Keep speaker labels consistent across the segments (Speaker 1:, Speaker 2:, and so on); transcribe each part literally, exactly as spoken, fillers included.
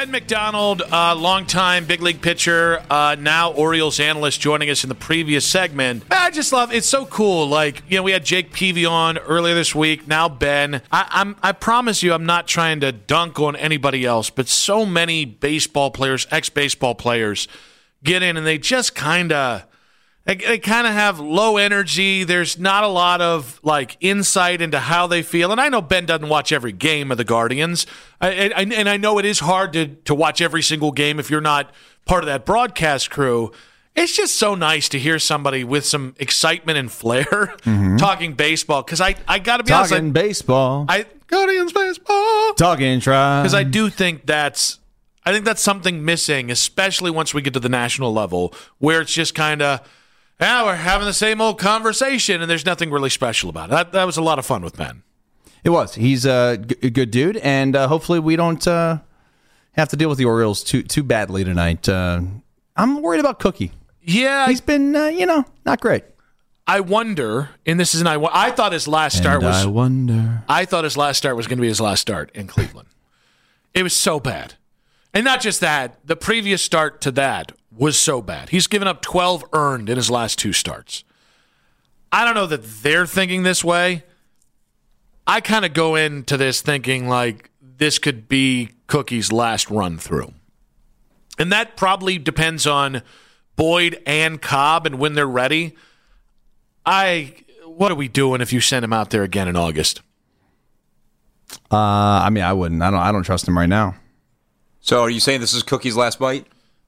Speaker 1: Ben McDonald, uh, longtime big league pitcher, uh, now Orioles analyst, joining us in the previous segment. I just love it's so cool. Like, you know, we had Jake Peavy on earlier this week. Now Ben. I, I'm I promise you, I'm not trying to dunk on anybody else, but so many baseball players, ex-baseball players, get in and they just kind of. They, they kind of have low energy. There's not a lot of like insight into how they feel. And I know Ben doesn't watch every game of the Guardians. I, I, and I know it is hard to, to watch every single game if you're not part of that broadcast crew. It's just so nice to hear somebody with some excitement and flair mm-hmm. talking baseball. Because I, I got to be
Speaker 2: talking
Speaker 1: honest. Talking
Speaker 2: baseball.
Speaker 1: I, Guardians baseball.
Speaker 2: Talking try.
Speaker 1: Because I do think that's, I think that's something missing, especially once we get to the national level, where it's just kind of, yeah, we're having the same old conversation, and there's nothing really special about it. That, that was a lot of fun with Ben.
Speaker 2: It was. He's a, g- a good dude, and uh, hopefully we don't uh, have to deal with the Orioles too too badly tonight. Uh, I'm worried about Cookie.
Speaker 1: Yeah.
Speaker 2: He's been, uh, you know, not great.
Speaker 1: I wonder, and this is an I, I thought his last start
Speaker 2: and
Speaker 1: was.
Speaker 2: I wonder.
Speaker 1: I thought his last start was going to be his last start in Cleveland. It was so bad. And not just that, the previous start to that was so bad. He's given up twelve earned in his last two starts. I don't know that they're thinking this way. I kind of go into this thinking like this could be Cookie's last run through. And that probably depends on Boyd and Cobb and when they're ready. I what are we doing if you send him out there again in August?
Speaker 2: Uh, I mean, I wouldn't. I don't I don't trust him right now.
Speaker 3: So are you saying this is Cookie's last bite?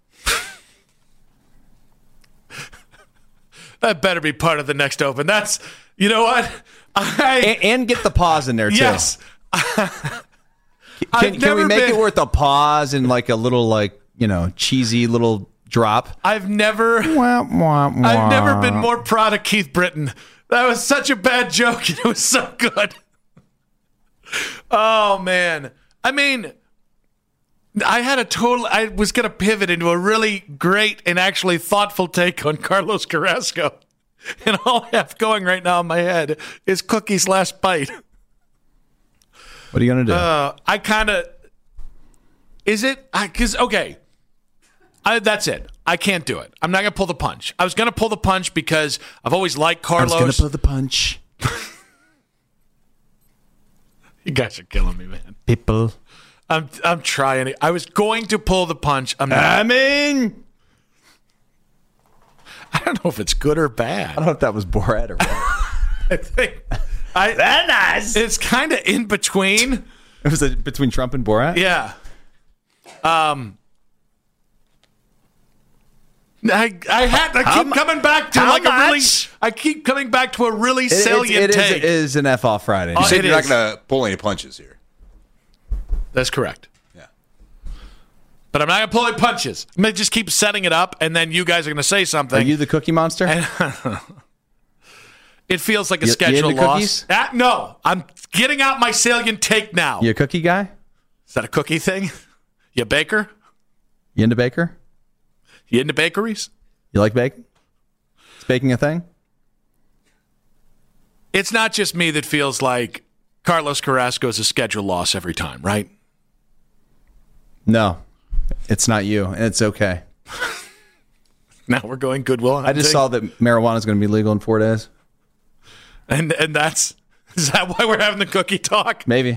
Speaker 1: That better be part of the next Open. That's, you know what? I,
Speaker 2: and, and get the pause in there, too.
Speaker 1: Yes.
Speaker 2: can, can we make been, it worth a pause and like a little, like, you know, cheesy little drop?
Speaker 1: I've never,
Speaker 2: wah, wah, wah.
Speaker 1: I've never been more proud of Keith Britton. That was such a bad joke, and it was so good. Oh, man. I mean... I had a total, I was going to pivot into a really great and actually thoughtful take on Carlos Carrasco. And all I have going right now in my head is Cookie's last bite.
Speaker 2: What are you going to do?
Speaker 1: Uh, I kind of, is it, because, okay, I, that's it. I can't do it. I'm not going to pull the punch. I was going to pull the punch because I've always liked Carlos.
Speaker 2: I was going to pull the punch.
Speaker 1: You guys are killing me, man.
Speaker 2: People.
Speaker 1: I'm I'm trying it. I was going to pull the punch. I'm not.
Speaker 2: I mean,
Speaker 1: I don't know if it's good or bad.
Speaker 2: I don't know if that was Borat or what.
Speaker 1: I think I
Speaker 2: Very nice.
Speaker 1: It's kind of in between.
Speaker 2: It was a, between Trump and Borat?
Speaker 1: Yeah. Um I I had I keep
Speaker 2: how,
Speaker 1: coming back to like much? a really I keep coming back to a really
Speaker 2: it,
Speaker 1: salient
Speaker 2: it, it
Speaker 1: take.
Speaker 2: Is, it is an F off Friday.
Speaker 3: You
Speaker 1: Oh,
Speaker 3: said you're
Speaker 1: is.
Speaker 3: not going to pull any punches here.
Speaker 1: That's correct.
Speaker 3: Yeah.
Speaker 1: But I'm not going to pull any punches. I'm going to just keep setting it up, and then you guys are going to say something.
Speaker 2: Are you the Cookie Monster?
Speaker 1: And it feels like a
Speaker 2: you,
Speaker 1: schedule
Speaker 2: you
Speaker 1: loss. Ah, no, I'm getting out my salient take now.
Speaker 2: You a cookie guy?
Speaker 1: Is that a cookie thing? You a baker?
Speaker 2: You into baker?
Speaker 1: You into bakeries?
Speaker 2: You like baking? Is baking a thing?
Speaker 1: It's not just me that feels like Carlos Carrasco is a schedule loss every time, right?
Speaker 2: No, it's not you, and it's okay.
Speaker 1: Now we're going Goodwill Hunting.
Speaker 2: I just saw that marijuana is going to be legal in four days.
Speaker 1: And and that's is that why we're having the cookie talk?
Speaker 2: Maybe.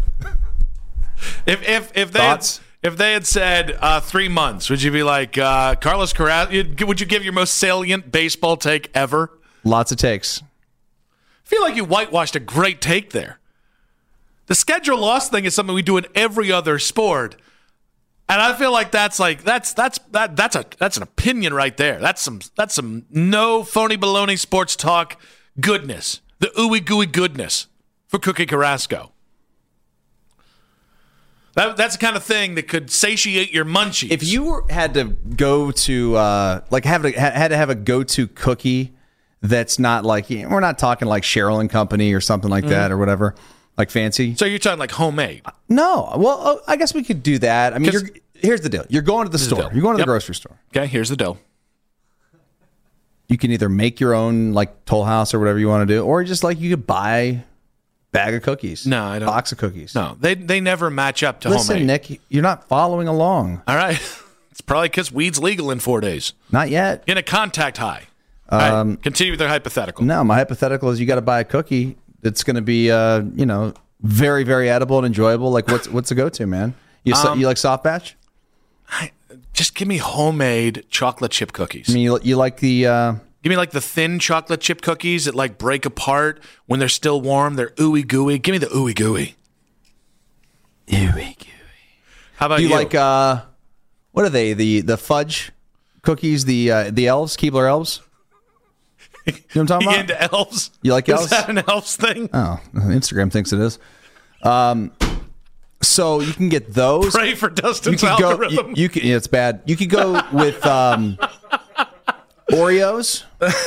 Speaker 1: If if if they had,
Speaker 2: Thoughts?
Speaker 1: if they had said uh, three months, would you be like uh, Carlos Carrasco? Would you give your most salient baseball take ever?
Speaker 2: Lots of takes.
Speaker 1: I feel like you whitewashed a great take there. The schedule loss thing is something we do in every other sport. And I feel like that's like that's that's that that's a that's an opinion right there. That's some that's some no phony baloney sports talk goodness. The ooey gooey goodness for Cookie Carrasco. That that's the kind of thing that could satiate your munchies.
Speaker 2: If you were, had to go to uh, like have to, had to have a go-to cookie that's not like, we're not talking like Cheryl and Company or something like mm. that or whatever. Like fancy.
Speaker 1: So you're talking like homemade?
Speaker 2: No. Well, oh, I guess we could do that. I mean, you're, here's the deal. You're going to the store. The you're going to yep. the grocery store.
Speaker 1: Okay, here's the deal.
Speaker 2: You can either make your own like Toll House or whatever you want to do, or just like you could buy Bag of cookies.
Speaker 1: No, I don't.
Speaker 2: Box of cookies.
Speaker 1: No, they they never match up to
Speaker 2: Listen,
Speaker 1: homemade.
Speaker 2: Nick, you're not following along.
Speaker 1: All right. It's probably because weed's legal in four days.
Speaker 2: Not yet.
Speaker 1: In a contact high. All
Speaker 2: Um,
Speaker 1: right, continue with their hypothetical.
Speaker 2: No, my hypothetical is you got to buy a cookie that's going to be, uh, you know, very, very edible and enjoyable. Like, what's what's the go-to, man? You so,
Speaker 1: Um,
Speaker 2: you like soft batch?
Speaker 1: I, just give me homemade chocolate chip cookies.
Speaker 2: I mean, you, you like the... Uh,
Speaker 1: Give me like the thin chocolate chip cookies that like break apart when they're still warm. They're ooey gooey. Give me the ooey gooey.
Speaker 2: Ooey gooey.
Speaker 1: How about
Speaker 2: Do
Speaker 1: you?
Speaker 2: you like, uh, what are they? The the fudge cookies, the uh, the elves, Keebler elves? You know what I'm talking
Speaker 1: You
Speaker 2: about?
Speaker 1: into elves?
Speaker 2: You like
Speaker 1: Is
Speaker 2: elves?
Speaker 1: that an elves thing?
Speaker 2: Oh, Instagram thinks it is. Um, so you can get those.
Speaker 1: Pray for
Speaker 2: You
Speaker 1: Dustin's
Speaker 2: could go.
Speaker 1: algorithm.
Speaker 2: You, you can. Yeah, it's bad. You could go with um, Oreos.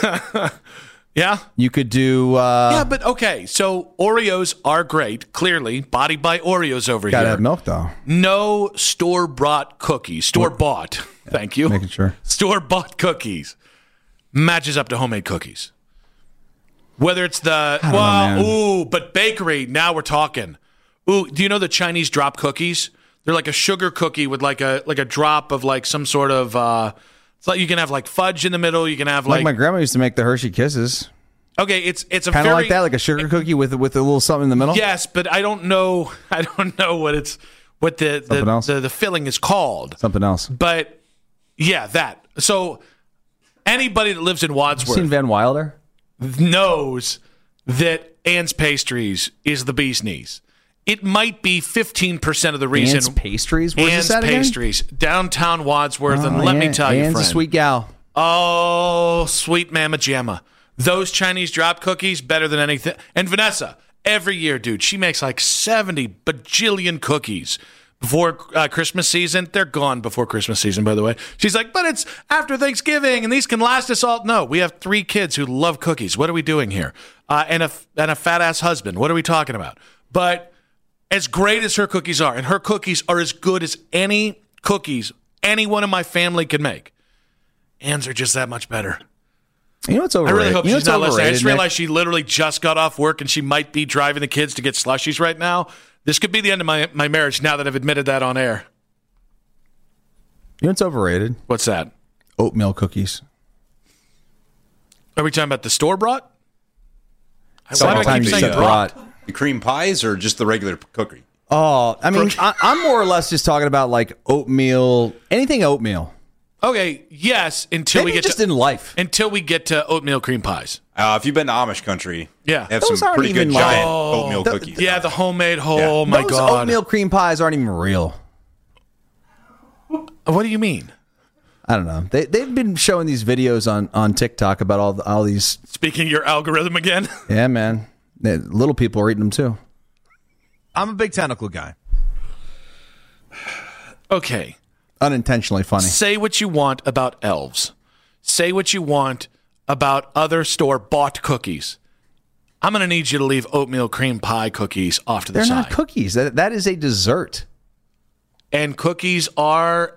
Speaker 1: yeah?
Speaker 2: You could do. Uh,
Speaker 1: Yeah, but okay. So Oreos are great. Clearly, body by Oreos over
Speaker 2: gotta
Speaker 1: here.
Speaker 2: have milk though.
Speaker 1: No store-bought cookies. Store-bought. Thank you.
Speaker 2: Making sure.
Speaker 1: Store-bought cookies matches up to homemade cookies. Whether it's the
Speaker 2: don't
Speaker 1: well,
Speaker 2: know, man.
Speaker 1: ooh, but bakery. Now we're talking. Ooh, do you know the Chinese drop cookies? They're like a sugar cookie with like a like a drop of like some sort of. Uh, it's like you can have like fudge in the middle. You can have
Speaker 2: Like
Speaker 1: like,
Speaker 2: my grandma used to make the Hershey Kisses,
Speaker 1: okay. It's it's a
Speaker 2: kind of
Speaker 1: very,
Speaker 2: like that, like a sugar cookie with with a little something in the middle.
Speaker 1: Yes, but I don't know. I don't know what it's what the
Speaker 2: Something
Speaker 1: the,
Speaker 2: else?
Speaker 1: the the filling is called.
Speaker 2: Something else.
Speaker 1: But yeah, that. So anybody that lives in Wadsworth
Speaker 2: Seen Van Wilder?
Speaker 1: knows that Ann's Pastries is the bee's knees. It might be fifteen percent of the reason.
Speaker 2: Ann's Pastries. Where's
Speaker 1: Ann's
Speaker 2: this at again?
Speaker 1: Pastries, downtown Wadsworth, and
Speaker 2: Oh,
Speaker 1: let me
Speaker 2: Ann-
Speaker 1: tell you,
Speaker 2: Ann's
Speaker 1: friend.
Speaker 2: a sweet gal.
Speaker 1: Oh, sweet Mama Jamma. Those Chinese drop cookies, better than anything. And Vanessa, every year, dude, she makes like seventy bajillion cookies before uh, Christmas season. They're gone before Christmas season, by the way. She's like, but it's after Thanksgiving, and these can last us all. No, we have three kids who love cookies. What are we doing here? Uh, and a and a fat ass husband. What are we talking about? But as great as her cookies are, and her cookies are as good as any cookies anyone in my family can make, Ann's are just that much better.
Speaker 2: You know what's
Speaker 1: I
Speaker 2: overrated?
Speaker 1: really hope
Speaker 2: you know
Speaker 1: she's not
Speaker 2: what's
Speaker 1: listening. I
Speaker 2: overrated,
Speaker 1: just
Speaker 2: Nick?
Speaker 1: realized she literally just got off work and she might be driving the kids to get slushies right now. This could be the end of my, my marriage now that I've admitted that on air.
Speaker 2: You know what's overrated?
Speaker 1: What's that?
Speaker 2: Oatmeal cookies.
Speaker 1: Are we talking about the store bought? Why do I
Speaker 2: Sometimes
Speaker 1: keep
Speaker 2: you
Speaker 1: saying
Speaker 2: said
Speaker 1: brought?
Speaker 2: brought.
Speaker 3: The cream pies or just the regular cookie?
Speaker 2: Oh, I mean, I, I'm more or less just talking about like oatmeal, anything oatmeal.
Speaker 1: Okay, yes, until
Speaker 2: Maybe
Speaker 1: we get
Speaker 2: just
Speaker 1: to,
Speaker 2: in life.
Speaker 1: until we get to oatmeal cream pies.
Speaker 3: Uh, if you've been to Amish country,
Speaker 1: Yeah.
Speaker 3: they have
Speaker 2: Those
Speaker 3: some
Speaker 2: aren't
Speaker 3: pretty good
Speaker 2: even like-
Speaker 3: giant
Speaker 1: Oh,
Speaker 3: oatmeal
Speaker 2: the-
Speaker 3: cookies.
Speaker 1: Yeah, the homemade. Oh
Speaker 3: Yeah.
Speaker 1: my
Speaker 2: Those
Speaker 1: god!
Speaker 2: oatmeal cream pies aren't even real.
Speaker 1: What do you mean?
Speaker 2: I don't know. They they've been showing these videos on, on TikTok about all the, all these.
Speaker 1: Speaking of your algorithm again.
Speaker 2: Yeah, man. The little people are eating them too.
Speaker 4: I'm a big tentacle guy.
Speaker 1: Okay.
Speaker 2: Unintentionally funny.
Speaker 1: Say what you want about elves. Say what you want about other store bought cookies. I'm going to need you to leave oatmeal cream pie cookies off to the
Speaker 2: They're
Speaker 1: side.
Speaker 2: not cookies. That that is a dessert.
Speaker 1: And cookies are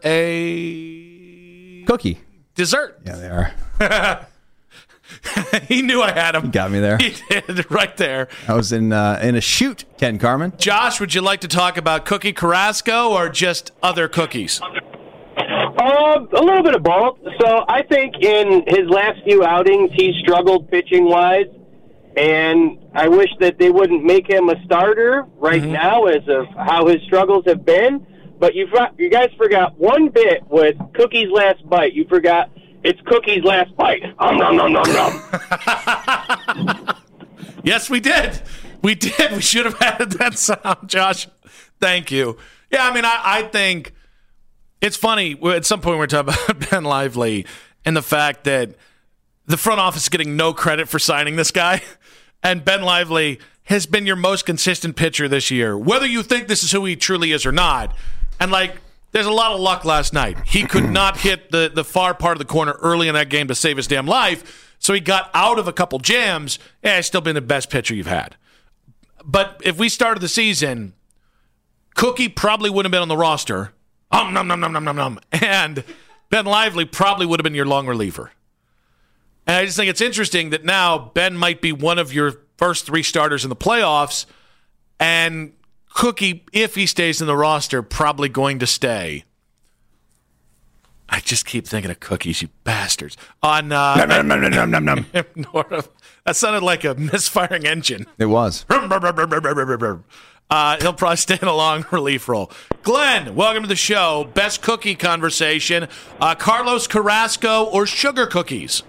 Speaker 1: a
Speaker 2: Cookie.
Speaker 1: dessert.
Speaker 2: Yeah, they are.
Speaker 1: He knew I had him.
Speaker 2: Got me there.
Speaker 1: He did right there.
Speaker 2: I was in uh, in a shoot, Ken Carmen.
Speaker 1: Josh, would you like to talk about Cookie Carrasco or just other cookies?
Speaker 5: Uh, a little bit of both. So I think in his last few outings, he's struggled pitching-wise, and I wish that they wouldn't make him a starter right
Speaker 1: Mm-hmm.
Speaker 5: now as of how his struggles have been. But you you guys forgot one bit with Cookie's last bite. You forgot it's Cookie's last bite. Um, nom, nom, nom, nom.
Speaker 1: Yes, we did. We did. We should have added that sound, Josh. Thank you. Yeah, I mean, I, I think it's funny. At some point, we we're talking about Ben Lively and the fact that the front office is getting no credit for signing this guy. And Ben Lively has been your most consistent pitcher this year, whether you think this is who he truly is or not. And, like, there's a lot of luck last night. He could not hit the, the far part of the corner early in that game to save his damn life, so he got out of a couple jams. Yeah, he's still been the best pitcher you've had. But if we started the season, Cookie probably wouldn't have been on the roster. Um, nom, nom, nom, nom, nom, nom. And Ben Lively probably would have been your long reliever. And I just think it's interesting that now Ben might be one of your first three starters in the playoffs, And Cookie, if he stays in the roster, probably going to stay. I just keep thinking of Cookies, you bastards. On uh,
Speaker 2: Nom, nom, nom, nom, nom, nom.
Speaker 1: Nora, that sounded like a misfiring engine.
Speaker 2: It was.
Speaker 1: Uh, he'll probably stay in a long relief role. Glenn, welcome to the show. Best cookie conversation: uh, Carlos Carrasco or sugar cookies?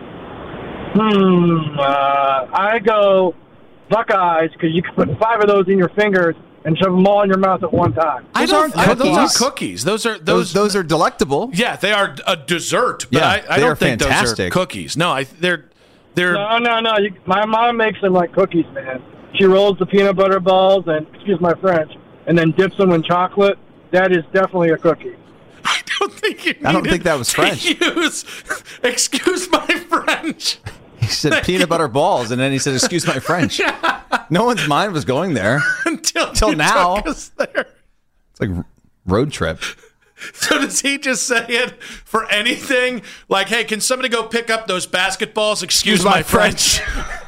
Speaker 6: Hmm. Uh, I go Buckeyes because you can put five of those in your fingers and shove them all in your mouth at one time.
Speaker 1: I
Speaker 2: Those
Speaker 1: don't.
Speaker 2: aren't
Speaker 1: I, those
Speaker 2: cookies.
Speaker 1: are cookies. Those are
Speaker 2: Those
Speaker 1: those.
Speaker 2: those are delectable.
Speaker 1: Yeah, they are a dessert. But
Speaker 2: Yeah,
Speaker 1: I, I
Speaker 2: they
Speaker 1: don't
Speaker 2: are
Speaker 1: think those are
Speaker 2: fantastic.
Speaker 1: cookies. No, I they're they're.
Speaker 6: No, no, no. You, my mom makes them like cookies, man. She rolls the peanut butter balls and, excuse my French, and then dips them in chocolate. That is definitely a cookie.
Speaker 1: I don't think you.
Speaker 2: I don't
Speaker 1: needed
Speaker 2: think that was
Speaker 1: to
Speaker 2: French.
Speaker 1: Use, excuse my French.
Speaker 2: He said peanut butter balls, and then he said, "Excuse my French." No one's mind was going there.
Speaker 1: Until
Speaker 2: Till
Speaker 1: you
Speaker 2: now.
Speaker 1: took us there.
Speaker 2: It's like road trip.
Speaker 1: So does he just say it for anything? Like, hey, can somebody go pick up those basketballs? Excuse my French.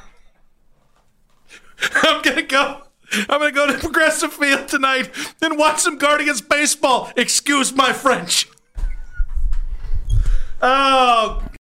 Speaker 1: I'm gonna go. I'm gonna go to Progressive Field tonight and watch some Guardians baseball. Excuse my French. Oh.